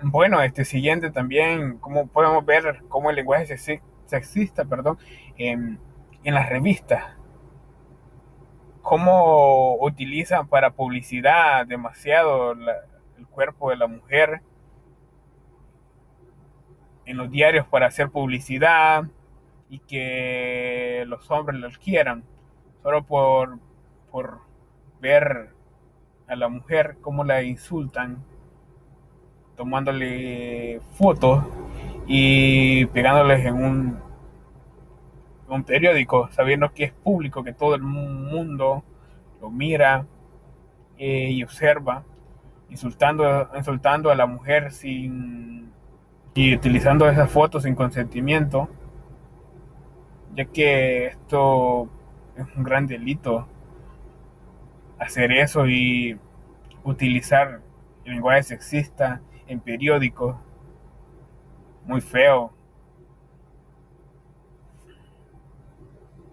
Bueno, siguiente también, cómo podemos ver cómo el lenguaje sexista, perdón, en las revistas, cómo utilizan para publicidad demasiado el cuerpo de la mujer en los diarios para hacer publicidad y que los hombres los quieran, solo por ver a la mujer cómo la insultan, tomándole fotos y pegándoles en un periódico, sabiendo que es público, que todo el mundo lo mira y observa, insultando a la mujer y utilizando esas fotos sin consentimiento, ya que esto es un gran delito, hacer eso y utilizar el lenguaje sexista en periódicos, muy feo.